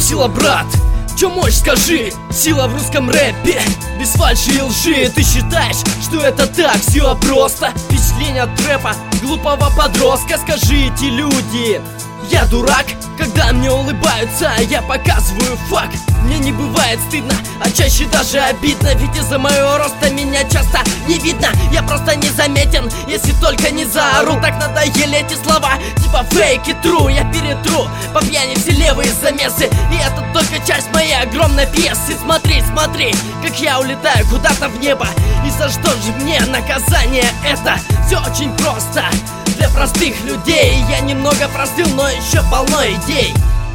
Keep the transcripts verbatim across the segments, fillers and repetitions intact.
сила, брат? Чё мощь, скажи? Сила в русском рэпе, без фальши и лжи. Ты считаешь, что это так? Все просто впечатление от рэпа глупого подростка. Скажи, эти люди, я дурак? Когда мне улыбаются, я показываю факт. Мне не бывает стыдно, а чаще даже обидно. Ведь из-за моего роста меня часто не видно. Я просто незаметен, если только не заору. Так надоели эти слова, типа фейк и тру. Я перетру по пьяни все левые замесы, и это только часть моей огромной пьесы. Смотри, смотри, как я улетаю куда-то в небо. И за что же мне наказание это? Все очень просто для простых людей. Я немного простыл, но еще полно идей.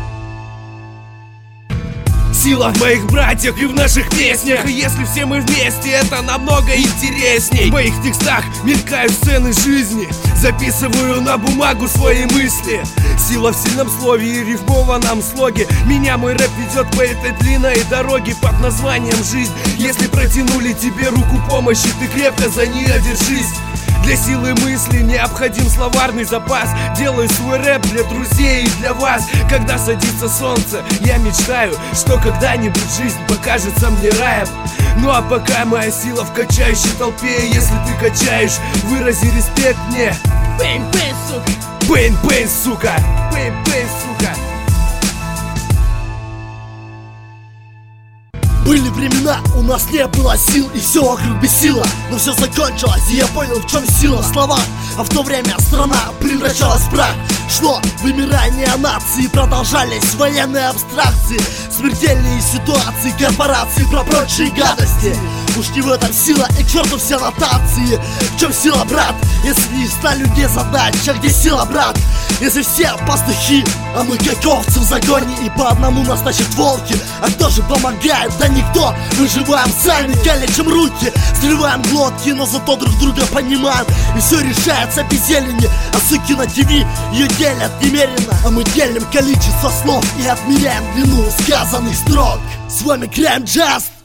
Сила в моих братьях и в наших песнях. И если все мы вместе, это намного интересней. В моих текстах мелькают сцены жизни. Записываю на бумагу свои мысли. Сила в сильном слове и рифмованном слоге. Меня мой рэп ведет по этой длинной дороге под названием жизнь. Если протянули тебе руку помощи, ты крепко за нее держись. Для силы мысли необходим словарный запас. Делаю свой рэп для друзей и для вас. Когда садится солнце, я мечтаю, что когда-нибудь жизнь покажется мне раем. Ну а пока моя сила в качающей толпе. Если ты качаешь, вырази респект мне. Бэйн-бэйн, сука! Бэйн-бэйн, сука! Бэйн-бэйн, сука! Были времена, у нас не было сил, и все вокруг бесило. Но все закончилось, и я понял, в чем сила слова. А в то время страна превращалась в прах. Шло вымирание нации, продолжались военные абстракции, смертельные ситуации, корпорации про прочие гадости. Уж не в этом сила, и к черту все нотации. В чем сила, брат? Если не ста людей задача, где сила, брат? Если все пастухи, а мы как овцы в загоне, и по одному нас тащат волки. А кто же помогает? Да никто. Выживаем сами, калечим руки, срываем глотки, но зато друг друга понимаем. И все решается без зелени. А суки на ТВ ее делят немерено. А мы делим количество слов и отмеряем длину сказанных строк. С вами Крайм Джаст.